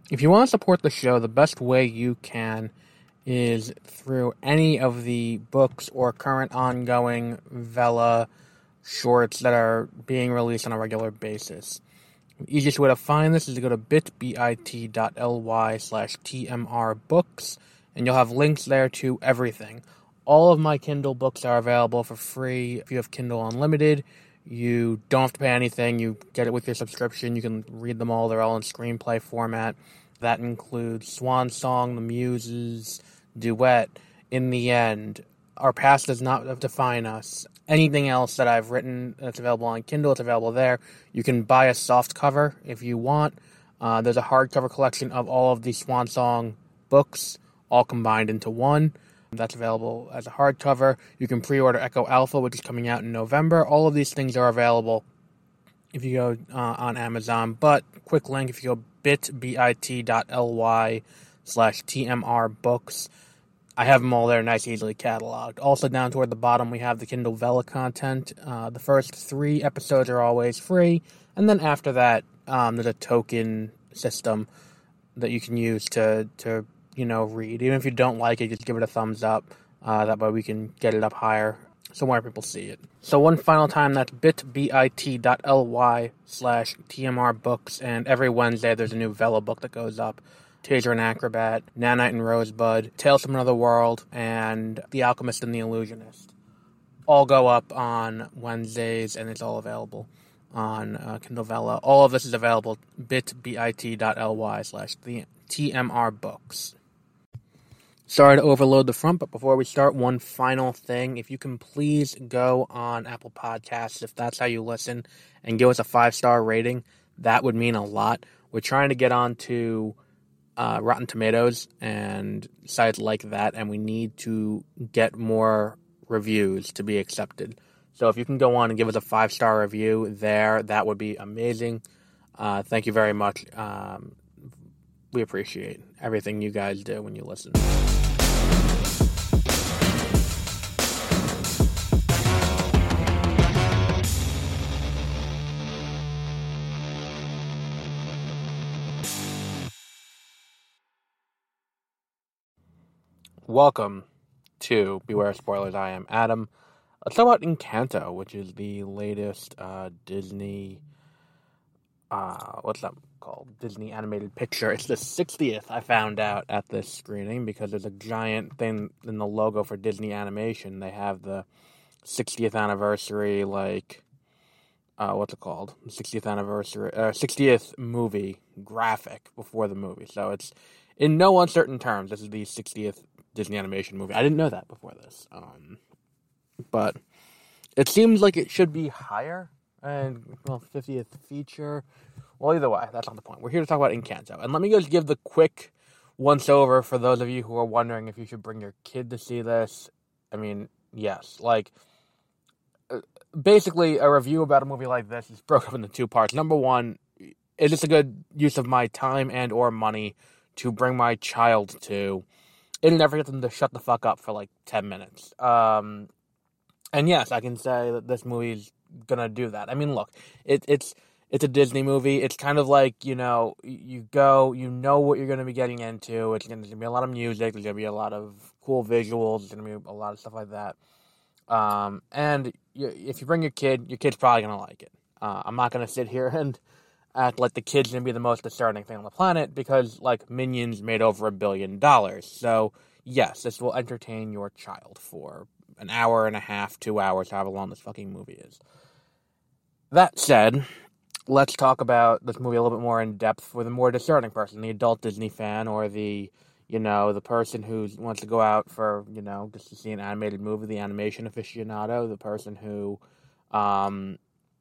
If you want to support the show, the best way you can is through any of the books or current ongoing Vela shorts that are being released on a regular basis. The easiest way to find this is to go to bit.ly/tmrbooks, and you'll have links there to everything. All of my Kindle books are available for free. If you have Kindle Unlimited, you don't have to pay anything. You get it with your subscription. You can read them all. They're all in screenplay format. That includes Swan Song, The Muses, Duet, In the End, Our Past Does Not Define Us. Anything else that I've written that's available on Kindle, it's available there. You can buy a soft cover if you want. There's a hardcover collection of all of the Swan Song books, all combined into one. That's available as a hardcover. You can pre-order Echo Alpha, which is coming out in November. All of these things are available if you go on Amazon. But, quick link, if you go bit.ly/tmrbooks, I have them all there, nice, easily cataloged. Also, down toward the bottom, we have the Kindle Vela content. The first 3 episodes are always free, and then after that, there's a token system that you can use to read. Even if you don't like it, just give it a thumbs up. That way we can get it up higher so more people see it. So one final time, that's bit.ly/tmrbooks, and every Wednesday there's a new Vela book that goes up. Taser and Acrobat, Nanite and Rosebud, Tales from Another World, and The Alchemist and the Illusionist. All go up on Wednesdays, and it's all available on Kindle Vela. All of this is available bit.ly/tmrbooks. Sorry to overload the front, but before we start, one final thing. If you can please go on Apple Podcasts, if that's how you listen, and give us a 5-star rating, that would mean a lot. We're trying to get on to Rotten Tomatoes and sites like that, and we need to get more reviews to be accepted. So if you can go on and give us a 5-star review there, that would be amazing. Thank you very much. We appreciate everything you guys do when you listen. Welcome to Beware Spoilers. I am Adam. Let's talk about Encanto, which is the latest Disney, what's that called? Disney animated picture. It's the 60th, I found out at this screening, because there's a giant thing in the logo for Disney Animation. They have the 60th anniversary, what's it called? 60th anniversary, 60th movie graphic before the movie. So it's, in no uncertain terms, this is the 60th Disney animation movie. I didn't know that before this. But it seems like it should be higher. And, 50th feature. Well, either way, that's not the point. We're here to talk about Encanto. And let me just give the quick once-over for those of you who are wondering if you should bring your kid to see this. I mean, yes. Basically, a review about a movie like this is broken up into 2 parts. Number one, is this a good use of my time and or money to bring my child to? It'll never get them to shut the fuck up for 10 minutes. And yes, I can say that this movie's gonna do that. I mean, look, it's a Disney movie. It's kind of like, you go, what you're gonna be getting into. It's gonna be a lot of music. There's gonna be a lot of cool visuals. There's gonna be a lot of stuff like that. And if you bring your kid's probably gonna like it. I'm not gonna sit here and act like the kid's gonna be the most discerning thing on the planet, because Minions made over $1 billion. So yes, this will entertain your child for an hour and a half, 2 hours, however long this fucking movie is. That said, let's talk about this movie a little bit more in depth for the more discerning person, the adult Disney fan, or the person who wants to go out for, just to see an animated movie, the animation aficionado, the person who, the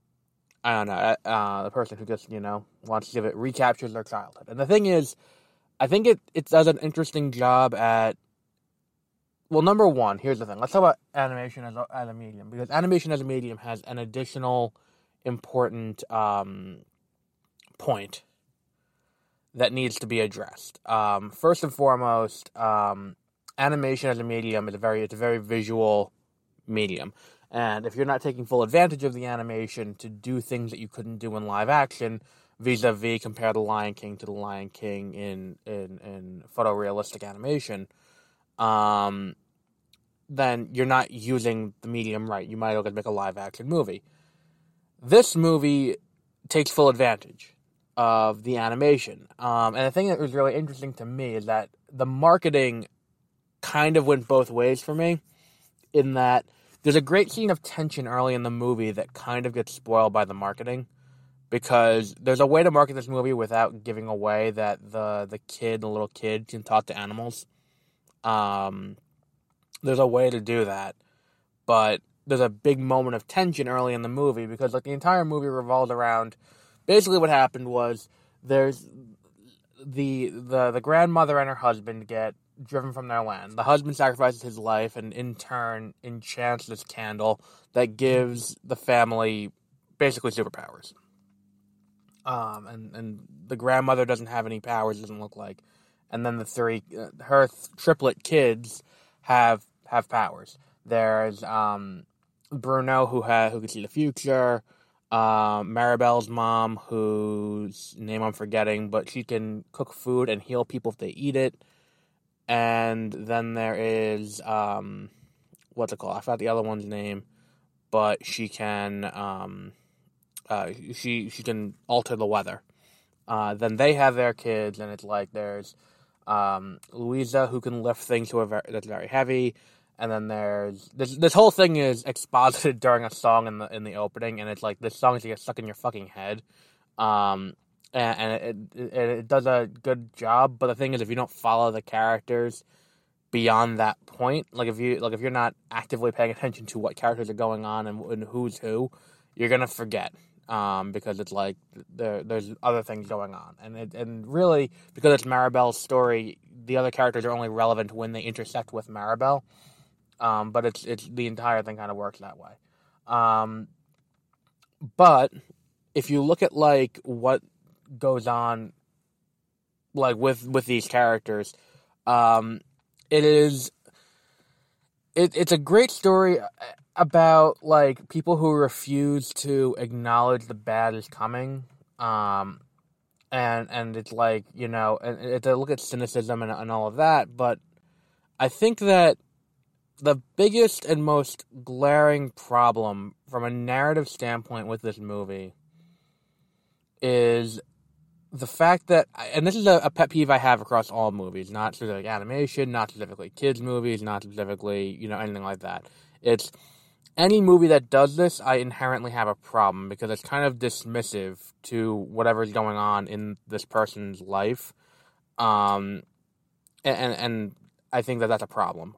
person who just, wants to recaptures their childhood. And the thing is, I think it does an interesting job at, well, number one, here's the thing. Let's talk about animation as a medium, because animation as a medium has an additional important point that needs to be addressed. First and foremost, animation as a medium is a very visual medium. And if you're not taking full advantage of the animation to do things that you couldn't do in live action, vis-a-vis compare the Lion King to the Lion King in photorealistic animation, then you're not using the medium right. You might as well make a live-action movie. This movie takes full advantage of the animation. And the thing that was really interesting to me is that the marketing kind of went both ways for me, in that there's a great scene of tension early in the movie that kind of gets spoiled by the marketing, because there's a way to market this movie without giving away that the little kid can talk to animals. There's a way to do that, but there's a big moment of tension early in the movie, because like the entire movie revolves around, basically what happened was there's the grandmother and her husband get driven from their land. The husband sacrifices his life and in turn enchants this candle that gives the family basically superpowers. And the grandmother doesn't have any powers, doesn't look like, and then her triplet kids have powers. There's Bruno who can see the future. Maribel's mom, whose name I'm forgetting, but she can cook food and heal people if they eat it. And then there is what's it called? I forgot the other one's name, but she can she can alter the weather. Then they have their kids, and it's like there's Louisa, who can lift things that's very heavy. And then there's this whole thing is exposited during a song in the opening, and it's like this song is to get stuck in your fucking head, and it does a good job. But the thing is, if you don't follow the characters beyond that point, if you're not actively paying attention to what characters are going on and who's who, you're gonna forget, because it's like there's other things going on, and really, because it's Maribel's story, the other characters are only relevant when they intersect with Maribel. But it's the entire thing kind of works that way. But if you look at like what goes on, like with these characters, it's a great story about like people who refuse to acknowledge the bad is coming. And it's like, and it's a look at cynicism and all of that. But I think that the biggest and most glaring problem from a narrative standpoint with this movie is the fact that, and this is a pet peeve I have across all movies, not specifically animation, not specifically kids movies, not specifically, anything like that. It's any movie that does this, I inherently have a problem, because it's kind of dismissive to whatever's going on in this person's life. And I think that that's a problem.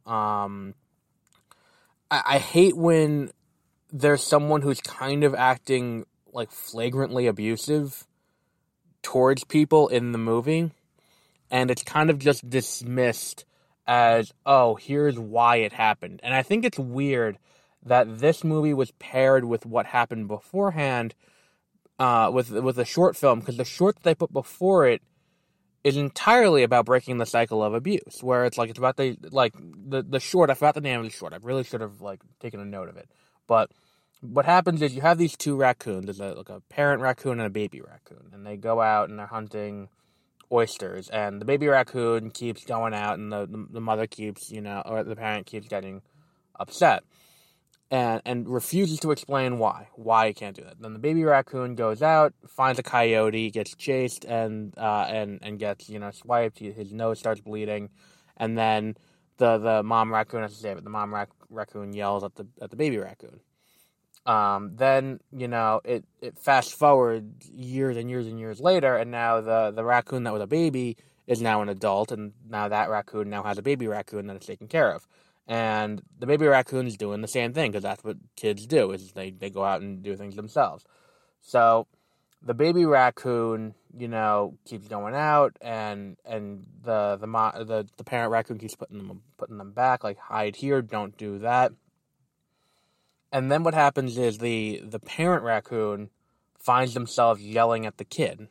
I hate when there's someone who's kind of acting like flagrantly abusive towards people in the movie, and it's kind of just dismissed as, oh, here's why it happened. And I think it's weird that this movie was paired with what happened beforehand, with a short film, because the short that they put before it is entirely about breaking the cycle of abuse, where it's about the short. I forgot the name of the short. I really should have taken a note of it. But what happens is you have these two raccoons. There's a parent raccoon and a baby raccoon, and they go out and they're hunting oysters. And the baby raccoon keeps going out, and the mother keeps, or the parent keeps getting upset, and refuses to explain why it can't do that. Then the baby raccoon goes out, finds a coyote, gets chased, and gets swiped. His nose starts bleeding, and then the mom raccoon has to save it. The mom raccoon yells at the baby raccoon. Then it fast forward years and years and years later, and now the raccoon that was a baby is now an adult, and now that raccoon now has a baby raccoon that is taken care of. And the baby raccoon is doing the same thing, because that's what kids do, is they go out and do things themselves. So the baby raccoon, keeps going out, and the parent raccoon keeps putting them back, like, hide here, don't do that. And then what happens is the parent raccoon finds themselves yelling at the kid.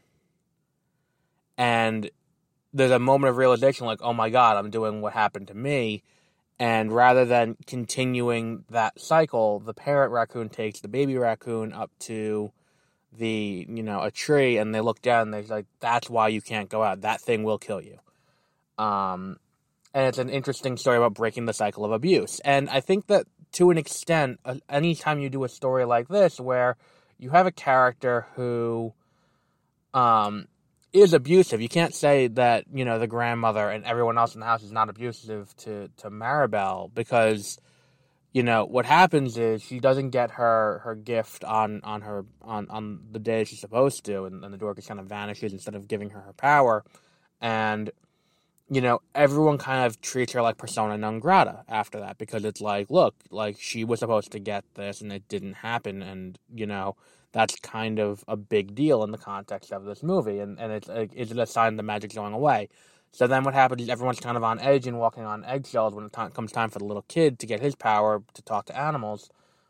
And there's a moment of realization, like, oh my God, I'm doing what happened to me. And rather than continuing that cycle, the parent raccoon takes the baby raccoon up to a tree, and they look down and they're like, that's why you can't go out. That thing will kill you. And it's an interesting story about breaking the cycle of abuse. And I think that to an extent, anytime you do a story like this where you have a character who is abusive, you can't say that, the grandmother and everyone else in the house is not abusive to Maribel, because what happens is she doesn't get her gift on the day she's supposed to, and the door just kind of vanishes instead of giving her power. And everyone kind of treats her like persona non grata after that, because it's like, look, like, she was supposed to get this and it didn't happen, and that's kind of a big deal in the context of this movie, and it's like, is it a sign the magic's going away? So then what happens is everyone's kind of on edge and walking on eggshells when it comes time for the little kid to get his power to talk to animals.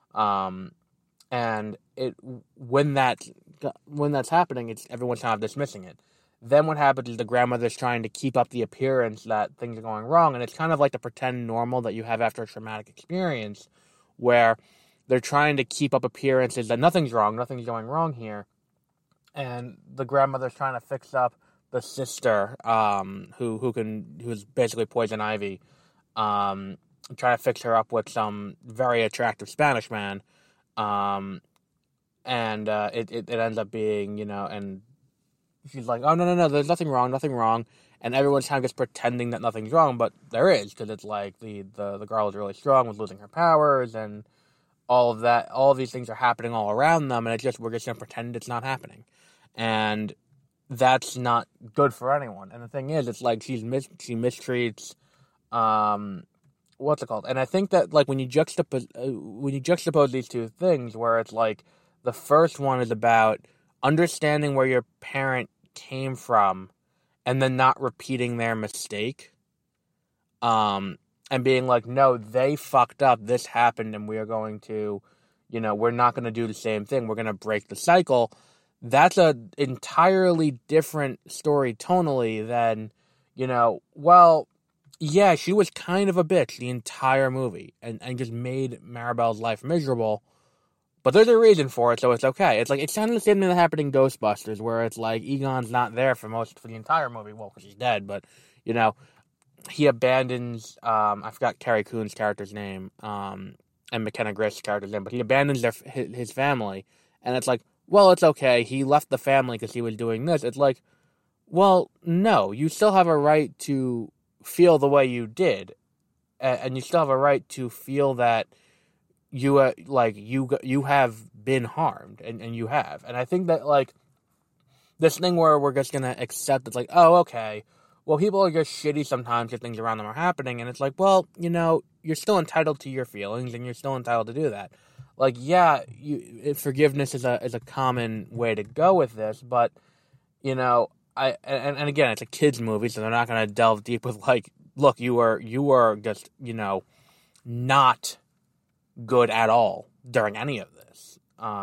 And when that's happening, it's everyone's kind of dismissing it. Then what happens is the grandmother's trying to keep up the appearance that things are going wrong, and it's kind of like the pretend normal that you have after a traumatic experience, where they're trying to keep up appearances that nothing's wrong, nothing's going wrong here, and the grandmother's trying to fix up the sister, who's basically Poison Ivy, trying to fix her up with some very attractive Spanish man, and it ends up being, and she's like, oh, no, there's nothing wrong, and everyone's kind of just pretending that nothing's wrong, but there is, because it's like the girl is really strong with losing her powers, and all of that, all of these things are happening all around them, and we're just going to pretend it's not happening, and that's not good for anyone. And the thing is, it's like she mistreats, what's it called? And I think that, like, when you juxtapose these two things, where it's like the first one is about understanding where your parent came from and then not repeating their mistake, and being like, no, they fucked up, this happened, and we are going to, we're not going to do the same thing, we're going to break the cycle. That's an entirely different story tonally than, well, yeah, she was kind of a bitch the entire movie and just made Maribel's life miserable, but there's a reason for it, so it's okay. It's like, it's kind of the same thing that happened in Ghostbusters, where it's like Egon's not there for the entire movie, well, because he's dead, but, he abandons, I forgot Carrie Coon's character's name, and McKenna Grist's character's name, but he abandons his family, and it's like, well, it's okay, he left the family because he was doing this. It's like, well, no, you still have a right to feel the way you did, and you still have a right to feel that you have been harmed, and you have. And I think that, like, this thing where we're just gonna accept it's like, oh, okay, well, people are just shitty sometimes if things around them are happening, and it's like, well, you're still entitled to your feelings, and you're still entitled to do that. Like, yeah, forgiveness is a common way to go with this, but, and again, it's a kid's movie, so they're not going to delve deep with, like, look, you were just, not good at all during any of this.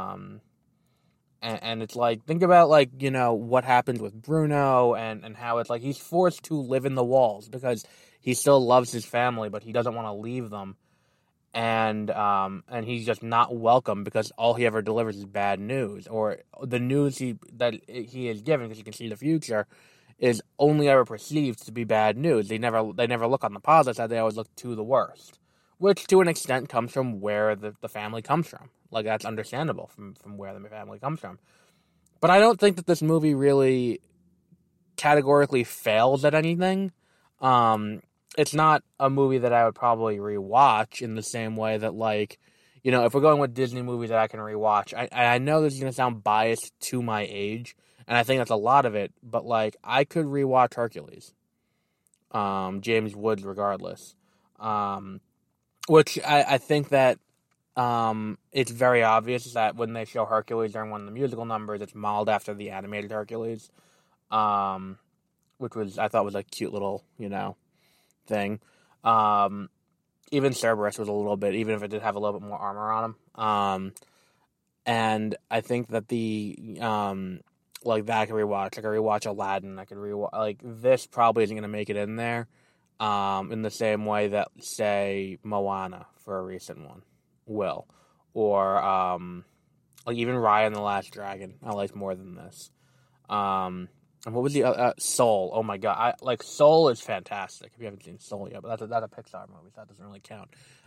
And it's like, think about, like, what happens with Bruno and how it's like he's forced to live in the walls because he still loves his family, but he doesn't want to leave them. And he's just not welcome because all he ever delivers is bad news, or the news he is given, because you can see the future, is only ever perceived to be bad news. They never look on the positive side. They always look to the worst, which to an extent comes from where the family comes from. Like, that's understandable from where the family comes from. But I don't think that this movie really categorically fails at anything. It's not a movie that I would probably rewatch in the same way that, like, if we're going with Disney movies that I can rewatch, I know this is going to sound biased to my age, and I think that's a lot of it, but, like, I could rewatch Hercules. James Woods regardless. Which I think that it's very obvious that when they show Hercules during one of the musical numbers, it's modeled after the animated Hercules, which I thought was a cute little, thing. Even Cerberus was a little bit, even if it did have a little bit more armor on him. And I think that like, that I could rewatch. I could rewatch Aladdin. I could rewatch, like, this probably isn't going to make it in there, in the same way that, say, Moana, for a recent one, will. Or, Like, even Raya and the Last Dragon, I liked more than this. And what was the Soul? Oh my god, Soul is fantastic. If you haven't seen Soul yet, but that's a Pixar movie, so that doesn't really count.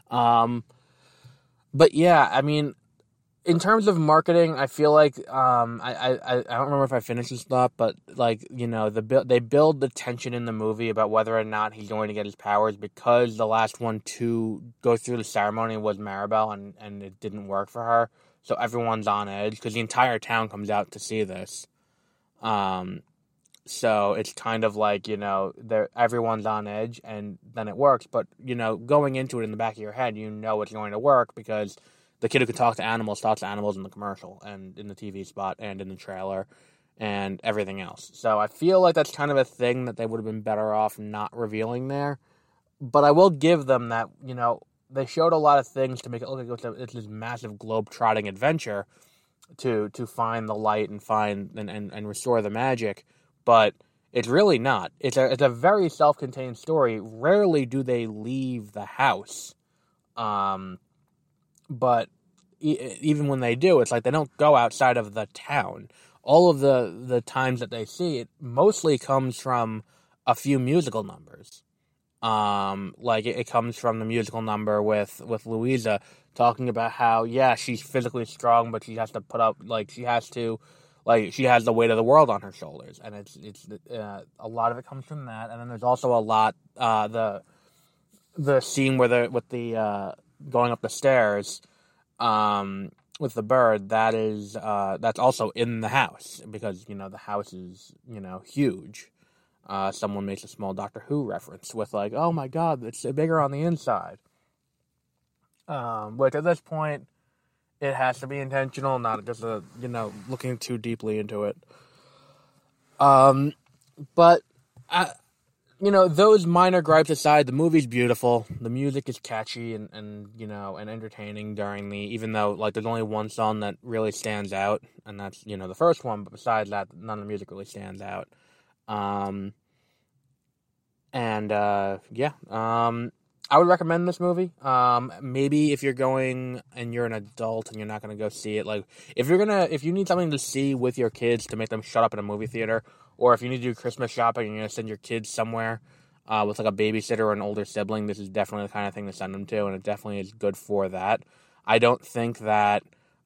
But yeah, I mean, in terms of marketing, I feel like I don't remember if I finished this thought, but like, you know, they build the tension in the movie about whether or not he's going to get his powers, because the last one to go through the ceremony was Maribel, and it didn't work for her, so everyone's on edge because the entire town comes out to see this. So it's kind of like, you know, everyone's on edge, and then it works. But, you know, going into it in the back of your head, you know it's going to work because the kid who can talks to animals in the commercial and in the TV spot and in the trailer and everything else. So I feel like that's kind of a thing that they would have been better off not revealing there. But I will give them that, you know, they showed a lot of things to make it look like it's this massive globe-trotting adventure to find the light and find and restore the magic. But it's really not. It's a very self-contained story. Rarely do they leave the house. But even when they do, it's like they don't go outside of the town. All of the times that they see it mostly comes from a few musical numbers. Like it comes from the musical number with Louisa talking about how, yeah, she's physically strong, but she has to put up, she has the weight of the world on her shoulders, and it's a lot of it comes from that. And then there's also a lot the scene with the going up the stairs with the bird, that's also in the house, because, you know, the house is, you know, huge. Someone makes a small Doctor Who reference with like, oh my god, it's bigger on the inside. Which at this point, it has to be intentional, not just looking too deeply into it. But those minor gripes aside, the movie's beautiful. The music is catchy and entertaining even though there's only one song that really stands out, and that's, the first one. But besides that, none of the music really stands out. I would recommend this movie. Maybe if you're going and you're an adult and you're not going to go see it, if you need something to see with your kids to make them shut up in a movie theater, or if you need to do Christmas shopping and you're going to send your kids somewhere with a babysitter or an older sibling, this is definitely the kind of thing to send them to, and it definitely is good for that. I don't think that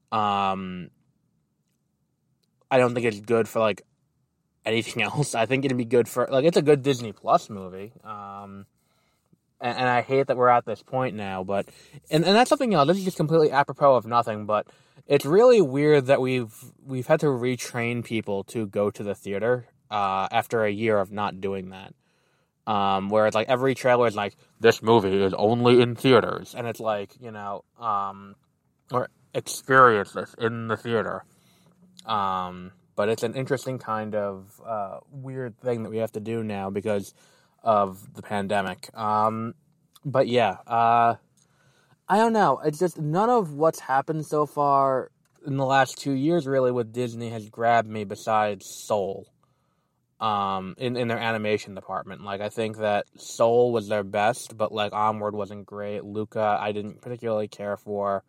it's good for anything else. I think it'd be good for it's a good Disney Plus movie. And I hate that we're at this point now, but and that's something else. This is just completely apropos of nothing, but it's really weird that we've had to retrain people to go to the theater after a year of not doing that. Where it's every trailer is this movie is only in theaters, and it's or experience this in the theater. But it's an interesting kind of weird thing that we have to do now because of the pandemic. But yeah, I don't know. It's just none of what's happened so far in the last 2 years really with Disney has grabbed me besides Soul. In their animation department. I think that Soul was their best, but Onward wasn't great. Luca, I didn't particularly care for.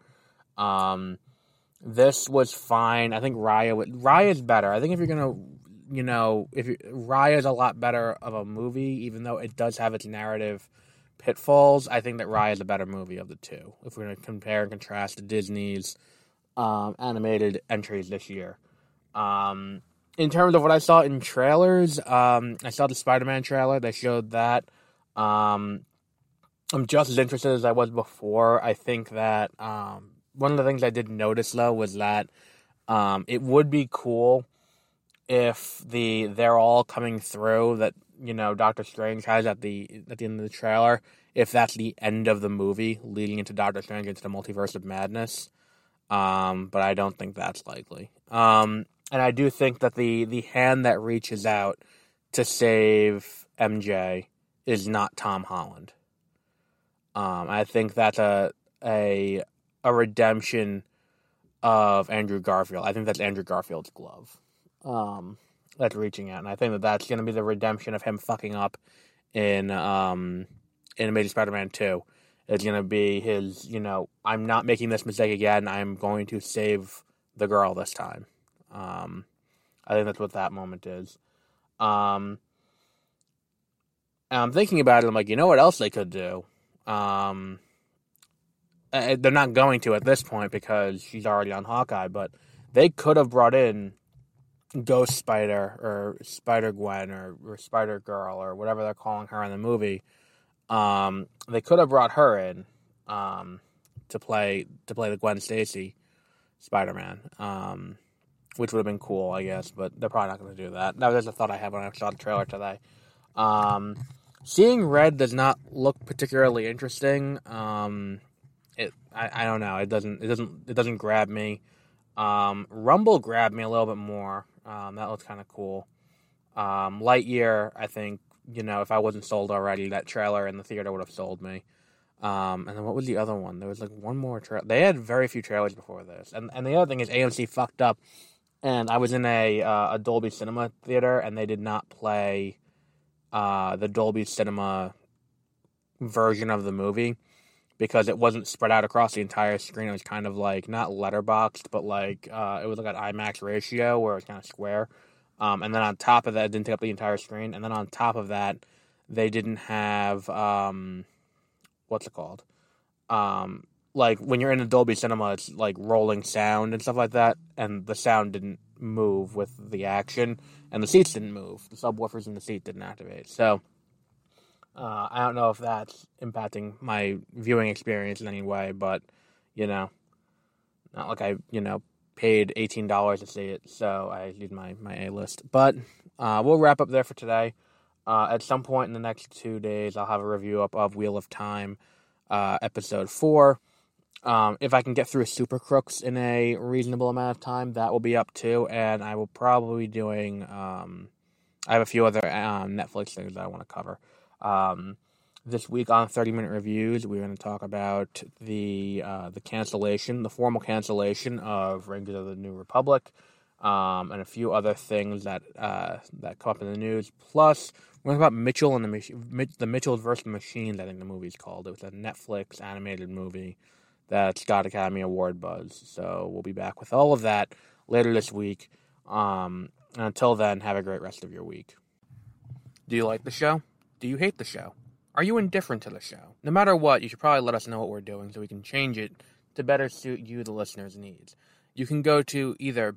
This was fine. I think Raya's better. I think if you're gonna Raya's a lot better of a movie, even though it does have its narrative pitfalls. I think that Raya's a better movie of the two, if we're going to compare and contrast Disney's animated entries this year. In terms of what I saw in trailers, I saw the Spider-Man trailer. They showed that. I'm just as interested as I was before. I think that one of the things I did notice, though, was that it would be cool if they're all coming through that Doctor Strange has at the end of the trailer, if that's the end of the movie leading into Doctor Strange into the Multiverse of Madness, but I don't think that's likely. And I do think that the hand that reaches out to save MJ is not Tom Holland. I think that's a redemption of Andrew Garfield. I think that's Andrew Garfield's glove. That's reaching out, and I think that that's going to be the redemption of him fucking up in Amazing Spider-Man 2. It's going to be his, I'm not making this mistake again. I'm going to save the girl this time. I think that's what that moment is. And I'm thinking about it. I'm like, you know what else they could do? They're not going to at this point because she's already on Hawkeye, but they could have brought in Ghost Spider or Spider-Gwen or Spider-Girl or whatever they're calling her in the movie. They could have brought her in to play the Gwen Stacy Spider-Man, which would have been cool, I guess, but they're probably not going to do that. That was a thought I had when I saw the trailer today. Seeing Red does not look particularly interesting. I don't know. It doesn't grab me. Rumble grabbed me a little bit more. That looks kind of cool. Lightyear, I think, if I wasn't sold already, that trailer in the theater would have sold me. And then what was the other one? There was like one more trailer. They had very few trailers before this. And the other thing is AMC fucked up. And I was in a Dolby Cinema theater, and they did not play the Dolby Cinema version of the movie because it wasn't spread out across the entire screen. It was kind of like, not letterboxed, but like it was like an IMAX ratio where it was kind of square. And then on top of that, it didn't take up the entire screen. And then on top of that, they didn't have, what's it called? Like when you're in a Dolby Cinema, it's like rolling sound and stuff like that. And the sound didn't move with the action. And the seats didn't move. The subwoofers in the seat didn't activate. So, I don't know if that's impacting my viewing experience in any way, but, not like I, paid $18 to see it, so I used my A-list. But we'll wrap up there for today. At some point in the next 2 days, I'll have a review up of Wheel of Time, episode 4. If I can get through Super Crooks in a reasonable amount of time, that will be up too, and I will probably be doing, I have a few other Netflix things that I want to cover. This week on 30-Minute Reviews, we're going to talk about the cancellation, the formal cancellation of Rangers of the New Republic, and a few other things that come up in the news. Plus, we're going to talk about Mitchell and the Mitchells vs. the Machines, I think the movie's called. It was a Netflix animated movie that's got Academy Award buzz. So we'll be back with all of that later this week. And until then, have a great rest of your week. Do you like the show? Do you hate the show? Are you indifferent to the show? No matter what, you should probably let us know what we're doing so we can change it to better suit you, the listener's needs. You can go to either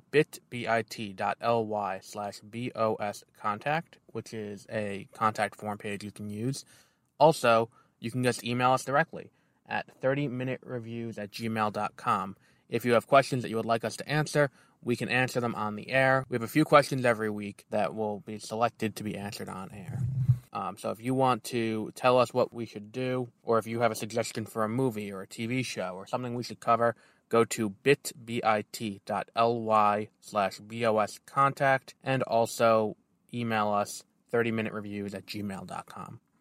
bit.ly/BOScontact, which is a contact form page you can use. Also, you can just email us directly at 30minutereviews@gmail.com. If you have questions that you would like us to answer, we can answer them on the air. We have a few questions every week that will be selected to be answered on air. So if you want to tell us what we should do, or if you have a suggestion for a movie or a TV show or something we should cover, go to bit.ly/BOScontact and also email us 30minutereviews@gmail.com.